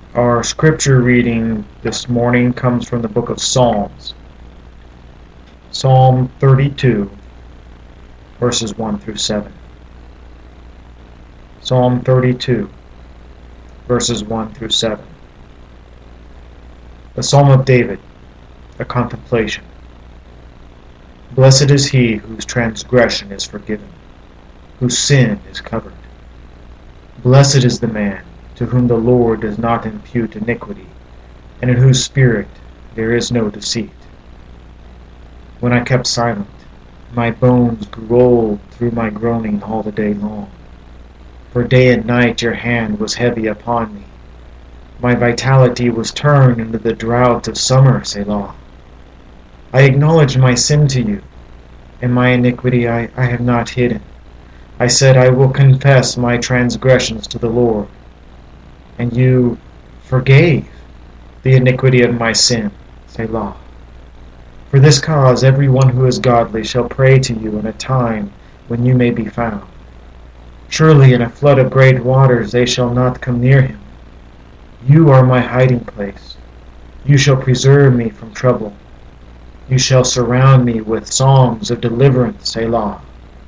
Our scripture reading this morning comes from the book of Psalms. Psalm 32, verses 1 through 7. Psalm 32, verses 1 through 7. The Psalm of David, a contemplation. Blessed is he whose transgression is forgiven, whose sin is covered. Blessed is the man to whom the Lord does not impute iniquity, and in whose spirit there is no deceit. When I kept silent, my bones grew old through my groaning all the day long. For day and night your hand was heavy upon me. My vitality was turned into the drought of summer, Selah. I acknowledged my sin to you, and my iniquity I have not hidden. I said, I will confess my transgressions to the Lord. And you forgave the iniquity of my sin, Selah. For this cause everyone who is godly shall pray to you in a time when you may be found. Surely in a flood of great waters they shall not come near him. You are my hiding place. You shall preserve me from trouble. You shall surround me with songs of deliverance, Selah.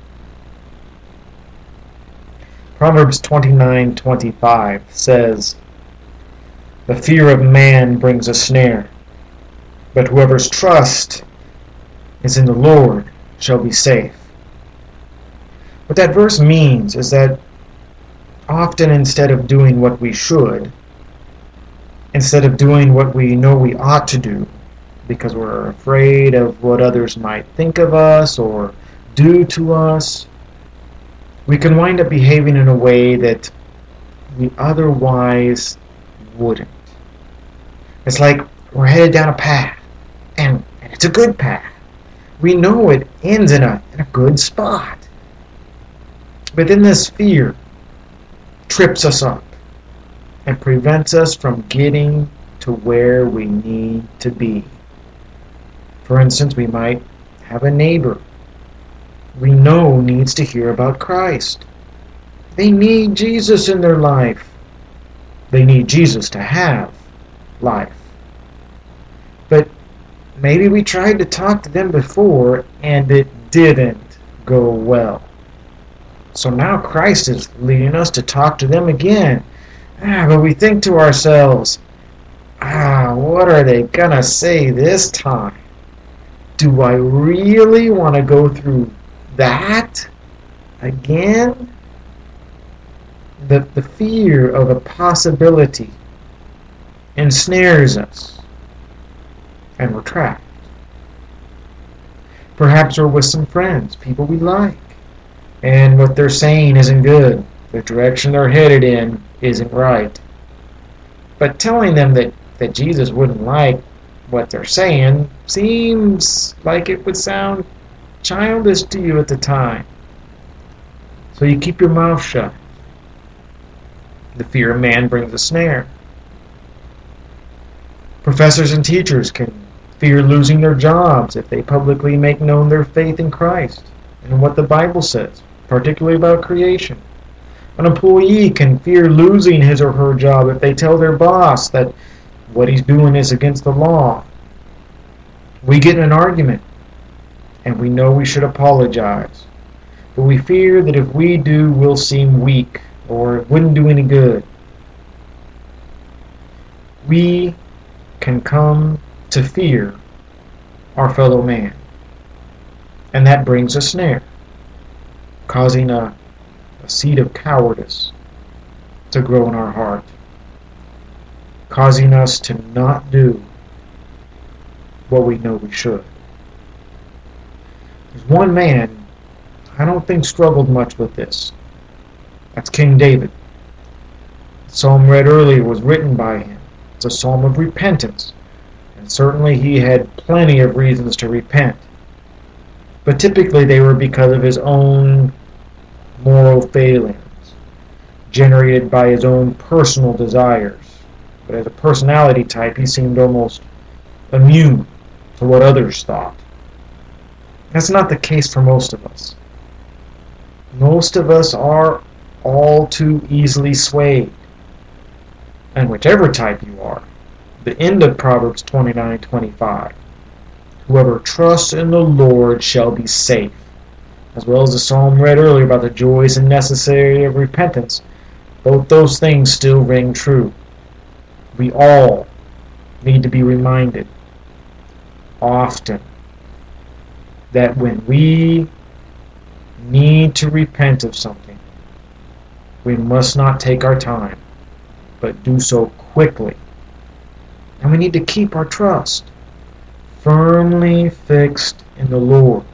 Proverbs 29:25 says, the fear of man brings a snare, but whoever's trust is in the Lord shall be safe. What that verse means is that often instead of doing what we should, instead of doing what we know we ought to do, because we're afraid of what others might think of us or do to us, we can wind up behaving in a way that we otherwise wouldn't. It's like we're headed down a path, and it's a good path. We know it ends in a good spot. But then this fear trips us up and prevents us from getting to where we need to be. For instance, we might have a neighbor we know needs to hear about Christ. They need Jesus in their life. They need Jesus to have life. But maybe we tried to talk to them before and it didn't go well. So now Christ is leading us to talk to them again. But we think to ourselves, what are they gonna say this time? Do I really want to go through that again? The fear of a possibility ensnares us, and we're trapped. Perhaps we're with some friends, people we like, and what they're saying isn't good. The direction they're headed in isn't right. But telling them that Jesus wouldn't like what they're saying seems like it would sound childish to you at the time. So you keep your mouth shut. The fear of man brings a snare. Professors and teachers can fear losing their jobs if they publicly make known their faith in Christ and what the Bible says, particularly about creation. An employee can fear losing his or her job if they tell their boss that what he's doing is against the law. We get in an argument, and we know we should apologize, but we fear that if we do, we'll seem weak, or it wouldn't do any good. We can come to fear our fellow man, and that brings a snare, causing a seed of cowardice to grow in our heart, causing us to not do what we know we should. There's one man I don't think struggled much with this. That's King David. The psalm read earlier was written by him. It's a psalm of repentance, and certainly he had plenty of reasons to repent. But typically they were because of his own moral failings, generated by his own personal desires. But as a personality type, he seemed almost immune to what others thought. That's not the case for most of us. Most of us are all too easily swayed. and whichever type you are. The end of Proverbs 29:25. Whoever trusts in the Lord shall be safe. As well as the psalm read earlier about the joys and necessity of repentance, both those things still ring true. We all need to be reminded often that when we need to repent of something, we must not take our time, but do so quickly. And we need to keep our trust firmly fixed in the Lord.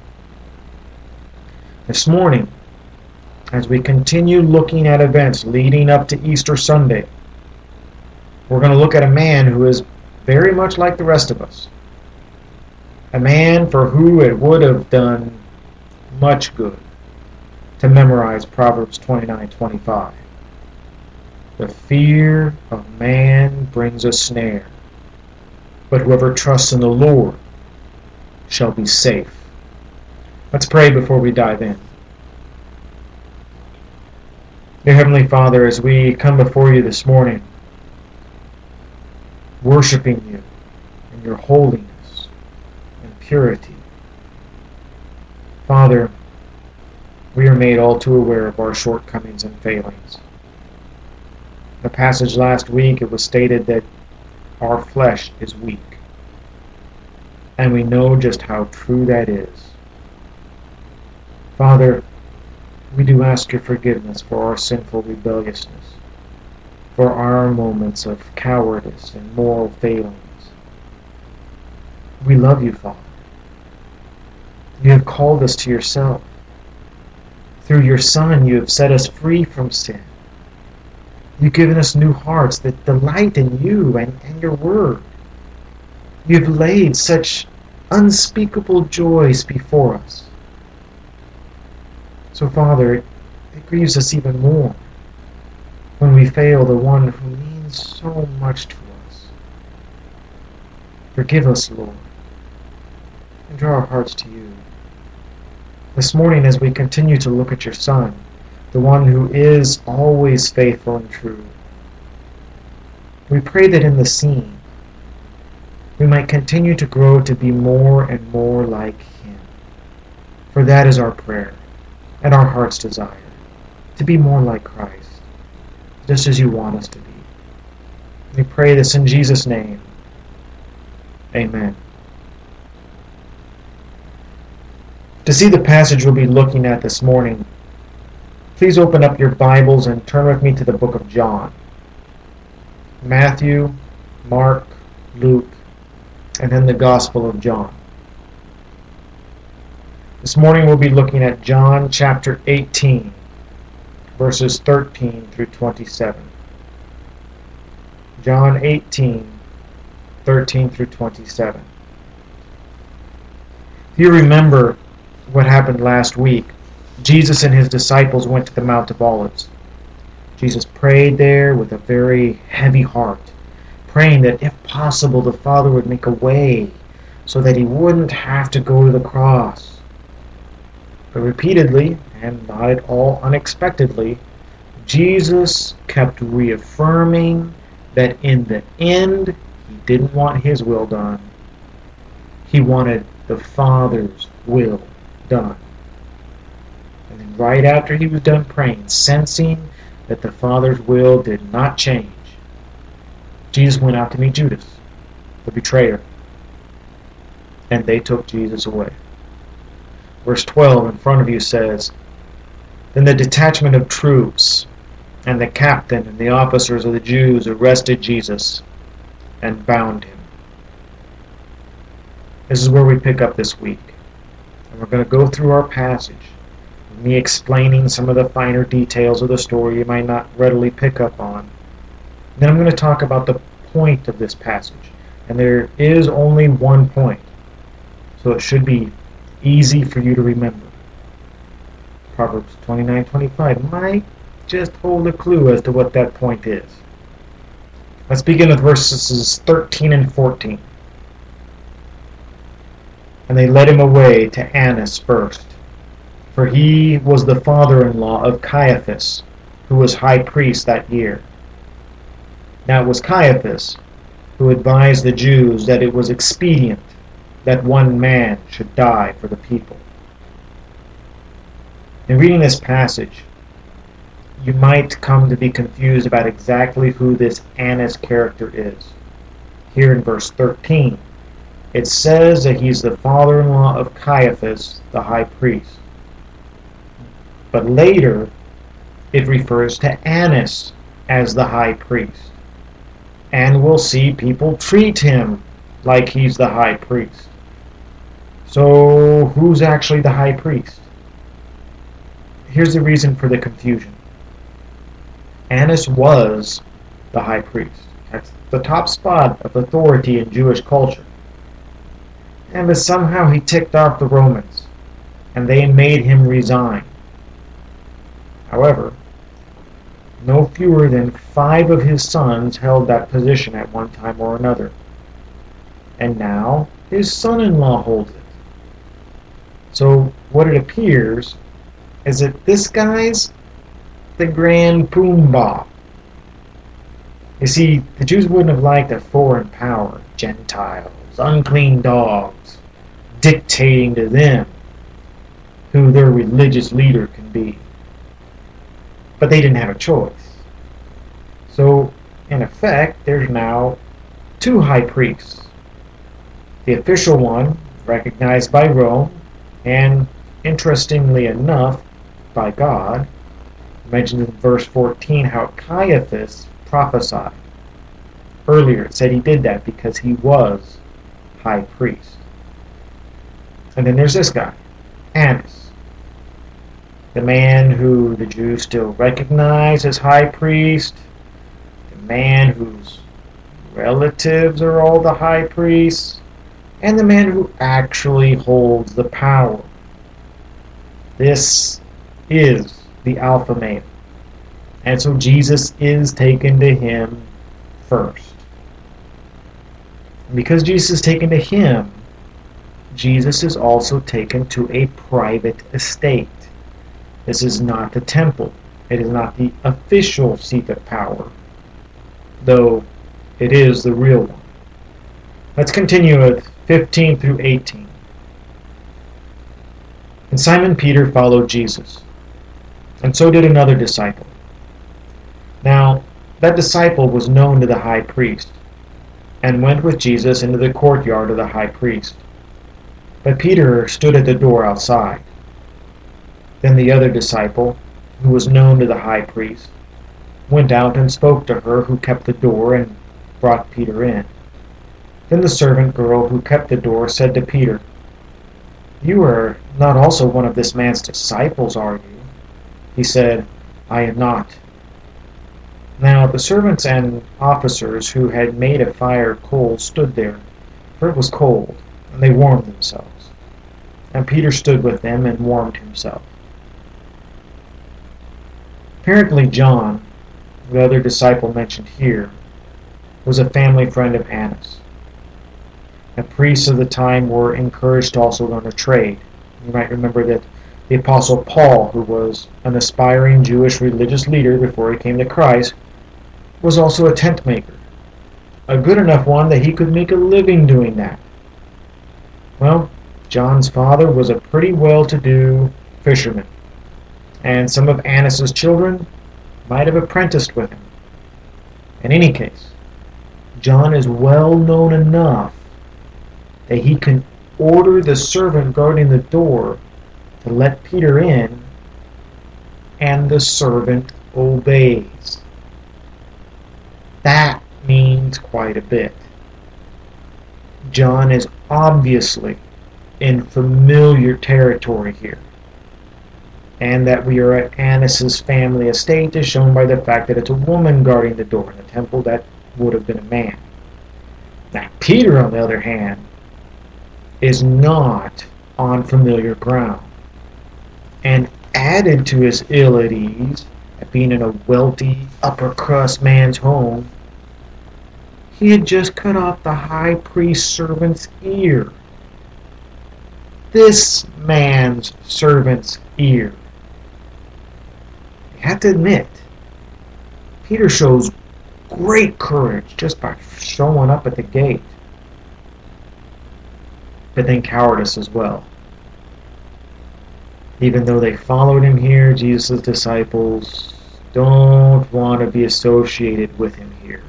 This morning, as we continue looking at events leading up to Easter Sunday, we're going to look at a man who is very much like the rest of us. A man for whom it would have done much good to memorize Proverbs 29:25. The fear of man brings a snare, but whoever trusts in the Lord shall be safe. Let's pray before we dive in. Dear Heavenly Father, as we come before you this morning, worshiping you in your holiness and purity, Father, we are made all too aware of our shortcomings and failings. In the passage last week, it was stated that our flesh is weak. And we know just how true that is. Father, we do ask your forgiveness for our sinful rebelliousness, for our moments of cowardice and moral failings. We love you, Father. You have called us to yourself. Through your Son, you have set us free from sin. You've given us new hearts that delight in you and your word. You've laid such unspeakable joys before us. So, Father, it grieves us even more when we fail the one who means so much to us. Forgive us, Lord, and draw our hearts to you. This morning, as we continue to look at your Son, the one who is always faithful and true, we pray that in the scene, we might continue to grow to be more and more like him. For that is our prayer and our heart's desire, to be more like Christ, just as you want us to be. We pray this in Jesus' name. Amen. To see the passage we'll be looking at this morning, please open up your Bibles and turn with me to the book of John. Matthew, Mark, Luke, and then the Gospel of John. This morning we'll be looking at John chapter 18, verses 13 through 27. John 18, 13 through 27. If you remember what happened last week, Jesus and his disciples went to the Mount of Olives. Jesus prayed there with a very heavy heart, praying that if possible the Father would make a way so that he wouldn't have to go to the cross. But repeatedly, and not at all unexpectedly, Jesus kept reaffirming that in the end he didn't want his will done. He wanted the Father's will done. And then right after he was done praying, sensing that the Father's will did not change, Jesus went out to meet Judas, the betrayer, and they took Jesus away. Verse 12 in front of you says, Then the detachment of troops and the captain and the officers of the Jews arrested Jesus and bound him. This is where we pick up this week. And we're going to go through our passage, me explaining some of the finer details of the story you might not readily pick up on. Then I'm going to talk about the point of this passage. And there is only one point, so it should be easy for you to remember. Proverbs 29:25 might just hold a clue as to what that point is. Let's begin with verses 13 and 14. And they led him away to Annas first, for he was the father-in-law of Caiaphas, who was high priest that year. Now it was Caiaphas who advised the Jews that it was expedient that one man should die for the people. In reading this passage, you might come to be confused about exactly who this Annas character is. Here in verse 13, it says that he's the father-in-law of Caiaphas, the high priest. But later, it refers to Annas as the high priest. And we'll see people treat him like he's the high priest. So, who's actually the high priest? Here's the reason for the confusion. Annas was the high priest. That's the top spot of authority in Jewish culture. But somehow he ticked off the Romans, and they made him resign. However, no fewer than 5 of his sons held that position at one time or another. And now his son-in-law holds it. So what it appears is that this guy's the grand poobah. You see, the Jews wouldn't have liked a foreign power, Gentiles, unclean dogs, dictating to them who their religious leader can be. But they didn't have a choice. So, in effect, there's now 2 high priests. The official one, recognized by Rome, and, interestingly enough, by God. Mentioned in verse 14 how Caiaphas prophesied. Earlier it said he did that because he was high priest. And then there's this guy, Annas, the man who the Jews still recognize as high priest, the man whose relatives are all the high priests, and the man who actually holds the power. This is the Alpha male. And so Jesus is taken to him first. And because Jesus is taken to him, Jesus is also taken to a private estate. This is not the temple. It is not the official seat of power, though it is the real one. Let's continue with 15 through 18. And Simon Peter followed Jesus, and so did another disciple. Now, that disciple was known to the high priest, and went with Jesus into the courtyard of the high priest. But Peter stood at the door outside. Then the other disciple, who was known to the high priest, went out and spoke to her who kept the door and brought Peter in. Then the servant girl who kept the door said to Peter, "You are not also one of this man's disciples, are you?" He said, "I am not." Now the servants and officers who had made a fire coal stood there, for it was cold, and they warmed themselves. And Peter stood with them and warmed himself. Apparently John, the other disciple mentioned here, was a family friend of Annas. The priests of the time were encouraged to also learn a trade. You might remember that the Apostle Paul, who was an aspiring Jewish religious leader before he came to Christ, was also a tent maker, a good enough one that he could make a living doing that. Well, John's father was a pretty well-to-do fisherman, and some of Annas' children might have apprenticed with him. In any case, John is well known enough that he can order the servant guarding the door to let Peter in, and the servant obeys. That means quite a bit. John is obviously in familiar territory here, and that we are at Annas' family estate is shown by the fact that it's a woman guarding the door. In the temple, that would have been a man. Now, Peter, on the other hand, is not on familiar ground, and added to his ill at ease at being in a wealthy, upper-crust man's home, he had just cut off the high priest's servant's ear. This man's servant's ear. You have to admit, Peter shows great courage just by showing up at the gate. But then cowardice as well. Even though they followed him here, Jesus' disciples don't want to be associated with him here.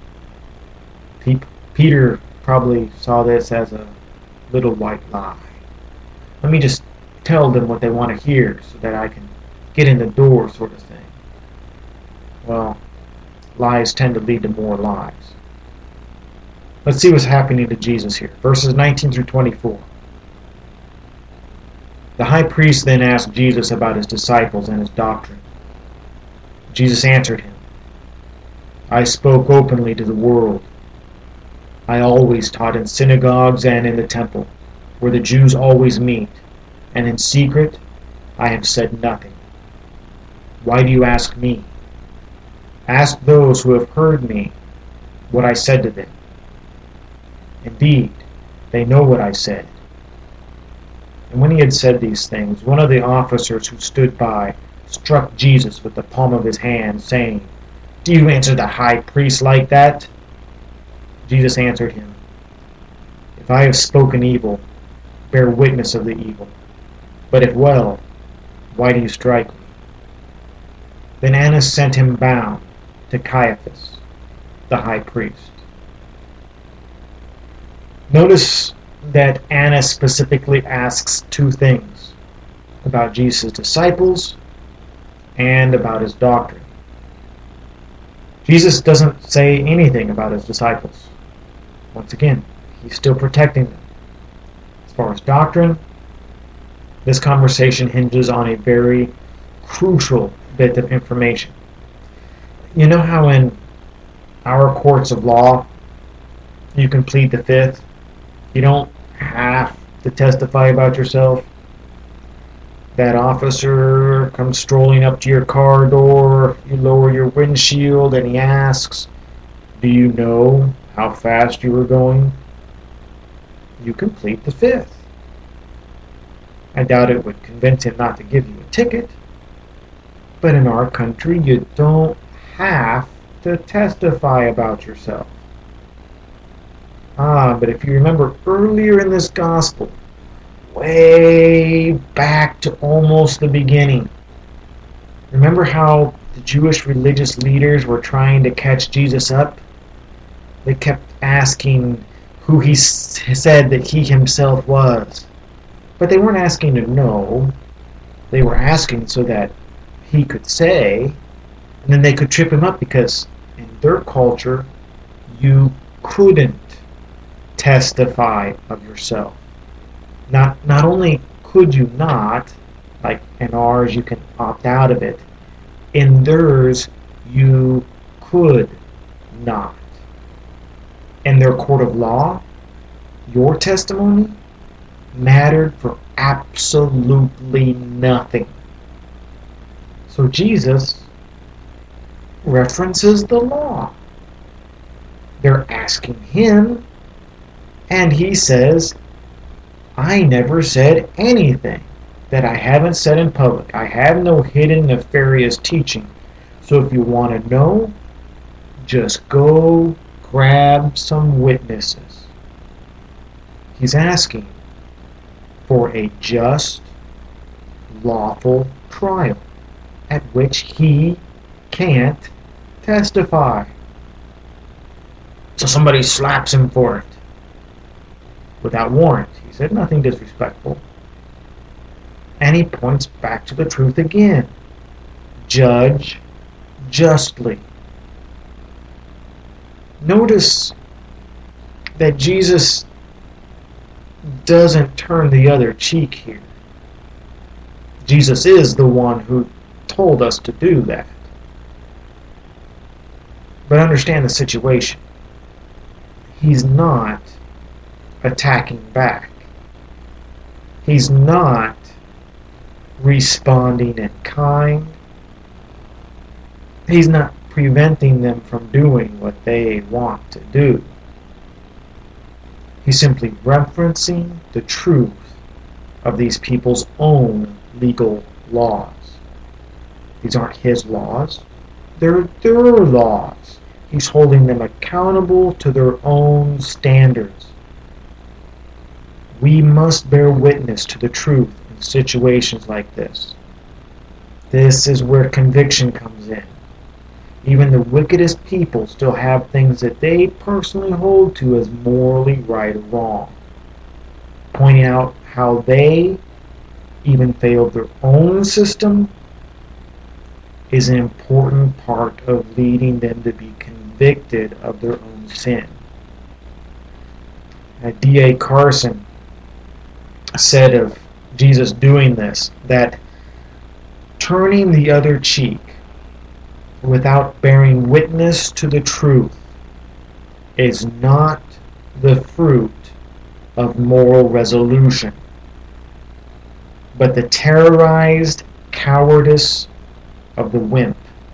Peter probably saw this as a little white lie. Let me just tell them what they want to hear so that I can get in the door, sort of thing. Well, lies tend to lead to more lies. Let's see what's happening to Jesus here. Verses 19 through 24. The high priest then asked Jesus about his disciples and his doctrine. Jesus answered him, I spoke openly to the world. I always taught in synagogues and in the temple, where the Jews always meet, and in secret I have said nothing. Why do you ask me? Ask those who have heard me what I said to them. Indeed, they know what I said. And when he had said these things, one of the officers who stood by struck Jesus with the palm of his hand, saying, Do you answer the high priest like that? Jesus answered him, If I have spoken evil, bear witness of the evil. But if well, why do you strike me? Then Annas sent him bound to Caiaphas, the high priest. Notice that Annas specifically asks two things about Jesus' disciples and about his doctrine. Jesus doesn't say anything about his disciples. Once again, he's still protecting them. As far as doctrine, this conversation hinges on a very crucial bit of information. You know how in our courts of law, you can plead the fifth? You don't have to testify about yourself. That officer comes strolling up to your car door, you lower your windshield, and he asks, Do you know how fast you were going? You can plead the fifth. I doubt it would convince him not to give you a ticket. But in our country, you don't have to testify about yourself. But if you remember earlier in this gospel, way back to almost the beginning, remember how the Jewish religious leaders were trying to catch Jesus up? They kept asking who he said that he himself was. But they weren't asking to know. They were asking so that he could say, and then they could trip him up, because in their culture, you couldn't testify of yourself. Not only could you not, like in ours you can opt out of it, in theirs you could not. In their court of law, your testimony mattered for absolutely nothing. So Jesus references the law. They're asking him, and he says, I never said anything that I haven't said in public. I have no hidden nefarious teaching. So if you want to know, just go grab some witnesses. He's asking for a just, lawful trial at which he can't testify. So somebody slaps him for it without warrant. He said nothing disrespectful. And he points back to the truth again. Judge justly. Notice that Jesus doesn't turn the other cheek here. Jesus is the one who told us to do that. But understand the situation. He's not attacking back. He's not responding in kind. He's not preventing them from doing what they want to do. He's simply referencing the truth of these people's own legal laws. These aren't his laws. They're their laws. He's holding them accountable to their own standards. We must bear witness to the truth in situations like this. This is where conviction comes in. Even the wickedest people still have things that they personally hold to as morally right or wrong. Pointing out how they even failed their own system is an important part of leading them to be convicted of their own sin. D.A. Carson said of Jesus doing this that turning the other cheek without bearing witness to the truth is not the fruit of moral resolution, but the terrorized cowardice of the wimp.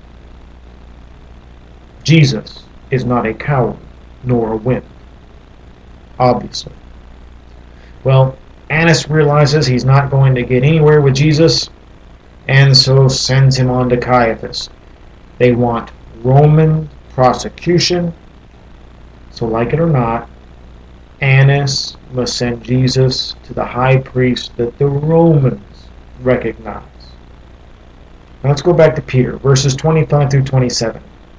Jesus is not a coward nor a wimp, obviously. Well, Annas realizes he's not going to get anywhere with Jesus, and so sends him on to Caiaphas. They want Roman prosecution, so like it or not, Annas must send Jesus to the high priest that the Romans recognize. Now let's go back to Peter, verses 25 through 27.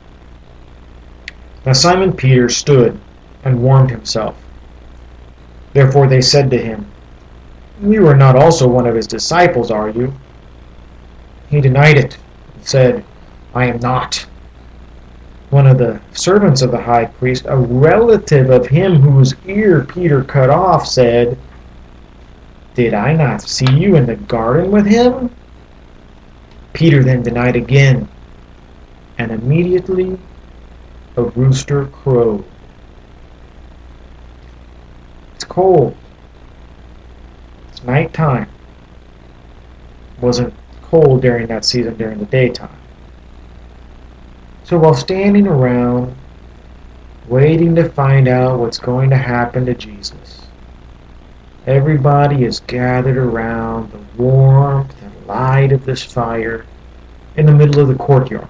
Now Simon Peter stood and warmed himself. Therefore they said to him, "You are not also one of his disciples, are you?" He denied it and said, "I am not." One of the servants of the high priest, a relative of him whose ear Peter cut off, said, "Did I not see you in the garden with him?" Peter then denied again, and immediately a rooster crowed. It's cold. It's nighttime. It wasn't cold during that season during the daytime. So while standing around, waiting to find out what's going to happen to Jesus, everybody is gathered around the warmth and light of this fire in the middle of the courtyard.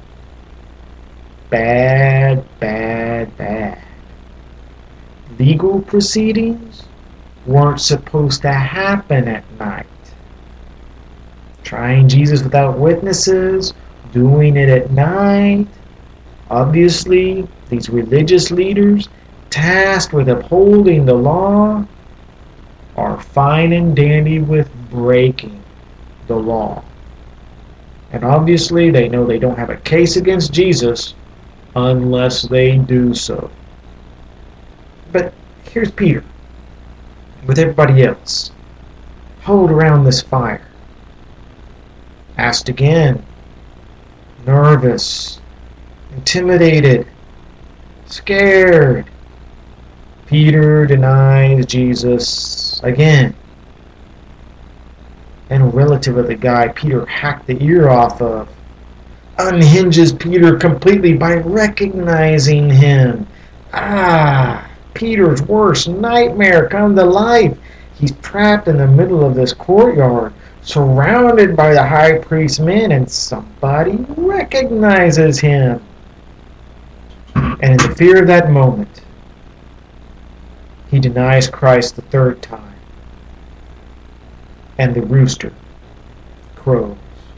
Bad, bad, bad. Legal proceedings weren't supposed to happen at night. Trying Jesus without witnesses, doing it at night. Obviously, these religious leaders, tasked with upholding the law, are fine and dandy with breaking the law. And obviously, they know they don't have a case against Jesus unless they do so. But here's Peter, with everybody else, huddled around this fire. Asked again, nervous, intimidated, scared. Peter denies Jesus again. And a relative of the guy Peter hacked the ear off of unhinges Peter completely by recognizing him. Peter's worst nightmare come to life. He's trapped in the middle of this courtyard, surrounded by the high priest's men, and somebody recognizes him. And in the fear of that moment, he denies Christ the third time. And the rooster crows.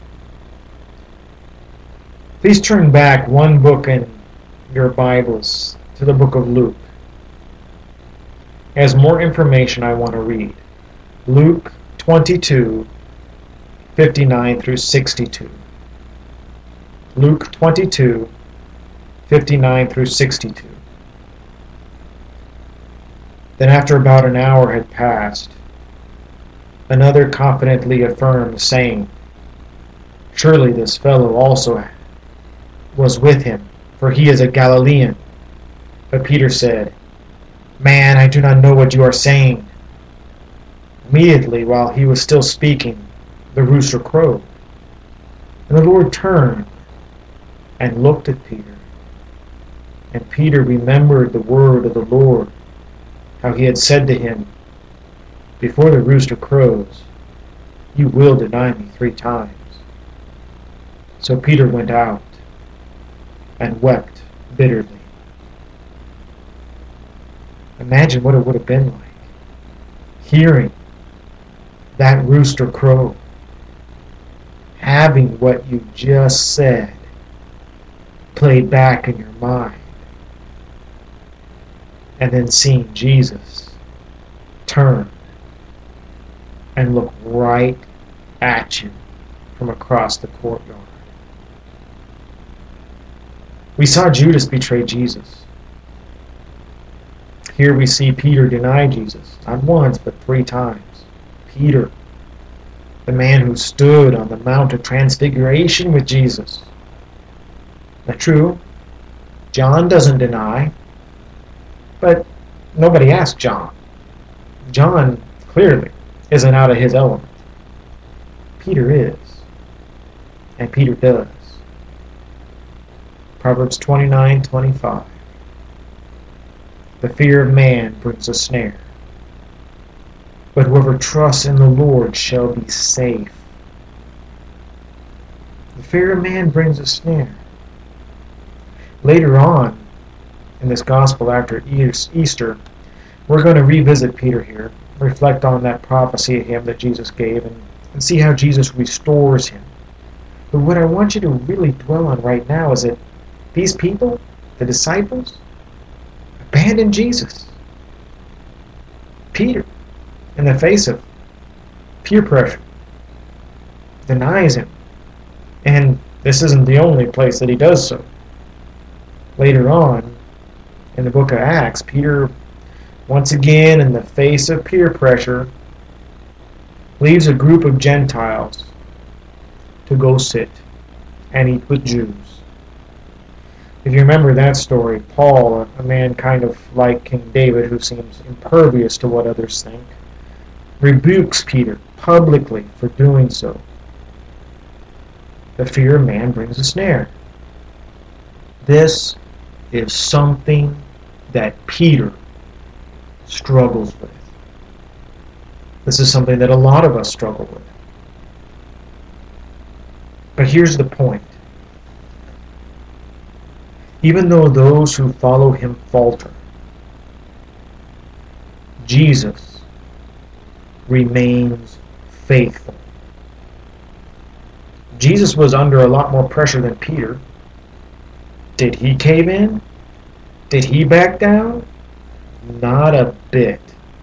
Please turn back one book in your Bibles to the book of Luke. There's more information I want to read. Luke 22, 59 through 62. Luke 22, 59 through 62. Then after about an hour had passed, another confidently affirmed, saying, "Surely this fellow also was with him, for he is a Galilean." But Peter said, "Man, I do not know what you are saying." Immediately, while he was still speaking, the rooster crowed. And the Lord turned and looked at Peter. And Peter remembered the word of the Lord, how he had said to him, "Before the rooster crows, you will deny me 3 times." So Peter went out and wept bitterly. Imagine what it would have been like hearing that rooster crow, having what you just said played back in your mind, and then seeing Jesus turn and look right at you from across the courtyard. We saw Judas betray Jesus. Here we see Peter deny Jesus, not once, but 3 times. Peter, the man who stood on the Mount of Transfiguration with Jesus. Now true, John doesn't deny, but nobody asked John. John clearly isn't out of his element. Peter is, and Peter does. Proverbs 29:25. The fear of man brings a snare, but whoever trusts in the Lord shall be safe. The fear of man brings a snare. Later on in this gospel after Easter, we're going to revisit Peter here, reflect on that prophecy of him that Jesus gave, and see how Jesus restores him. But what I want you to really dwell on right now is that these people, the disciples, abandoned Jesus. Peter, in the face of peer pressure, denies him. And this isn't the only place that he does so. Later on, in the book of Acts, Peter, once again, in the face of peer pressure, leaves a group of Gentiles to go sit and eat with Jews. If you remember that story, Paul, a man kind of like King David, who seems impervious to what others think, rebukes Peter publicly for doing so. The fear of man brings a snare. This is something that Peter struggles with. This is something that a lot of us struggle with. But here's the point. Even though those who follow him falter, Jesus remains faithful. Jesus was under a lot more pressure than Peter. Did he cave in? Did he back down? Not a bit.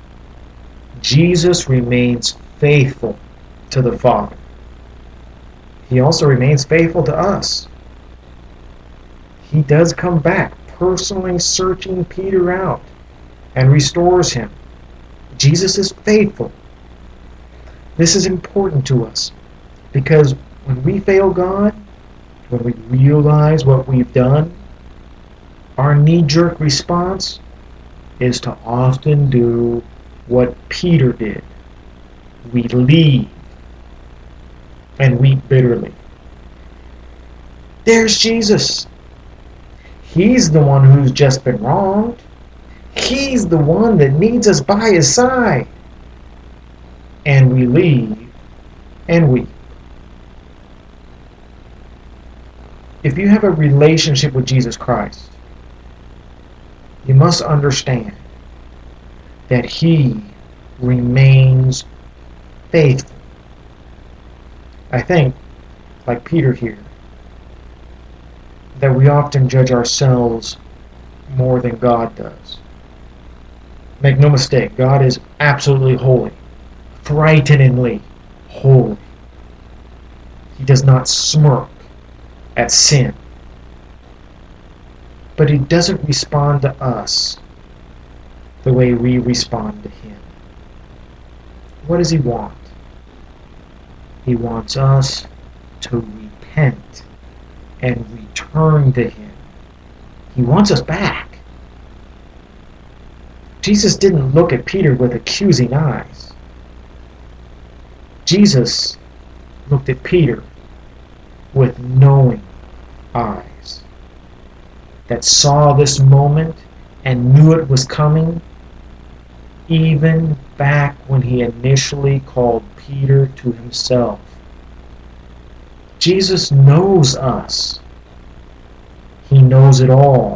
Jesus remains faithful to the Father. He also remains faithful to us. He does come back, personally searching Peter out and restores him. Jesus is faithful. This is important to us because when we fail God, when we realize what we've done, our knee-jerk response is to often do what Peter did. We leave and weep bitterly. There's Jesus. He's the one who's just been wronged. He's the one that needs us by his side. And we leave and weep. If you have a relationship with Jesus Christ, you must understand that he remains faithful. I think, like Peter here, that we often judge ourselves more than God does. Make no mistake, God is absolutely holy, frighteningly holy. He does not smirk at sin. But he doesn't respond to us the way we respond to him. What does he want? He wants us to repent and return to him. He wants us back. Jesus didn't look at Peter with accusing eyes. Jesus looked at Peter with knowing eyes that saw this moment and knew it was coming, even back when he initially called Peter to himself. Jesus knows us. He knows it all.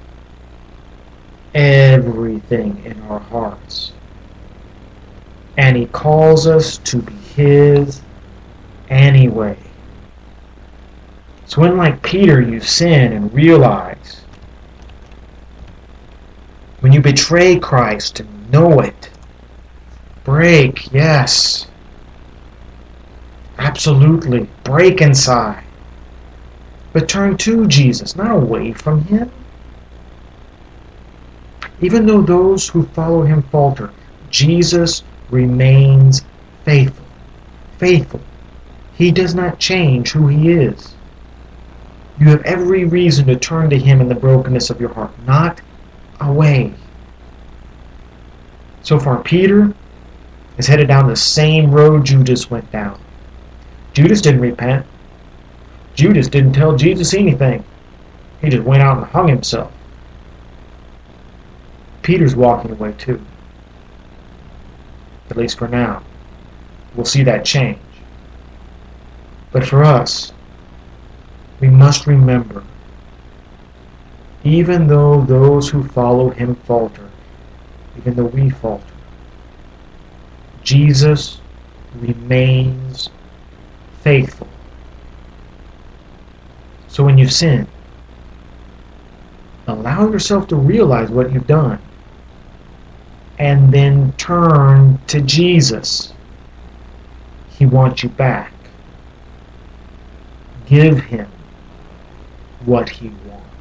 Everything in our hearts. And He calls us to be His anyway. So when, like Peter, you sin and realize, when you betray Christ and know it, break, yes, absolutely, break inside. But turn to Jesus, not away from Him. Even though those who follow Him falter, Jesus remains faithful. Faithful. He does not change who He is. You have every reason to turn to Him in the brokenness of your heart, not away. So far, Peter is headed down the same road Judas went down. Judas didn't repent. Judas didn't tell Jesus anything. He just went out and hung himself. Peter's walking away too. At least for now. We'll see that change. But for us, we must remember, even though those who follow Him falter, even though we falter, Jesus remains faithful. So when you sin, allow yourself to realize what you've done, and then turn to Jesus. He wants you back. Give Him what He wants.